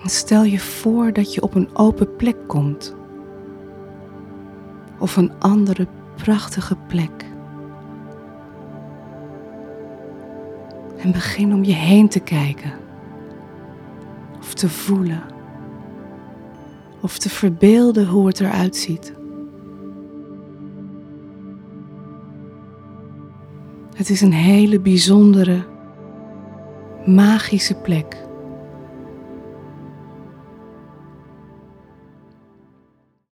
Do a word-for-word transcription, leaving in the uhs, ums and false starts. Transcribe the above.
En stel je voor dat je op een open plek komt. Of een andere prachtige plek. En begin om je heen te kijken. Of te voelen. Of te verbeelden hoe het eruit ziet. Het is een hele bijzondere, magische plek.